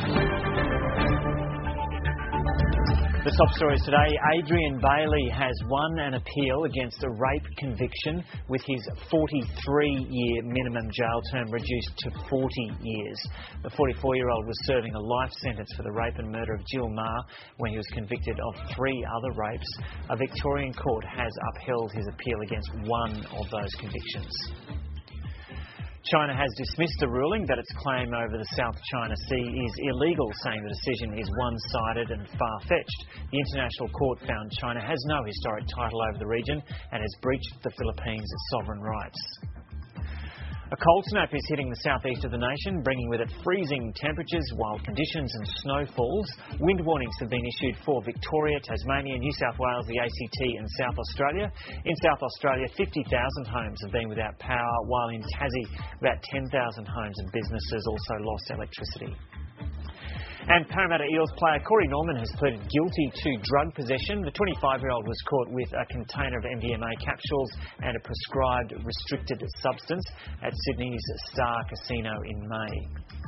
The top stories today. Adrian Bailey has won an appeal against a rape conviction, with his 43-year minimum jail term reduced to 40 years. The 44-year-old was serving a life sentence for the rape and murder of Jill Maher when he was convicted of 3 other rapes. A Victorian court has upheld his appeal against one of those convictions. China has dismissed the ruling that its claim over the South China Sea is illegal, saying the decision is one-sided and far-fetched. The International Court found China has no historic title over the region and has breached the Philippines' sovereign rights. A cold snap is hitting the southeast of the nation, bringing with it freezing temperatures, wild conditions and snowfalls. Wind warnings have been issued for Victoria, Tasmania, New South Wales, the ACT and South Australia. In South Australia, 50,000 homes have been without power, while in Tassie, about 10,000 homes and businesses also lost electricity. And Parramatta Eels player Corey Norman has pleaded guilty to drug possession. The 25-year-old was caught with a container of MDMA capsules and a prescribed restricted substance at Sydney's Star Casino in May.